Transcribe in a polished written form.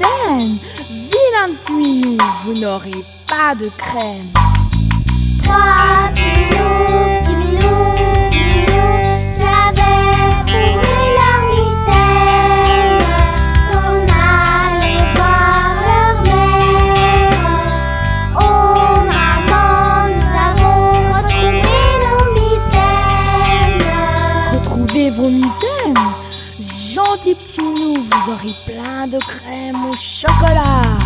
mitaines. Vilain petit minou, vous n'aurez pas de crème. Trois petits minous, qui avaient trouvé leur mitaine, s'en allaient voir leur mère. Oh maman, nous avons retrouvé nos mitaines. Retrouvez vos mitaines. Gentils petits minous, vous aurez plein de crème au chocolat.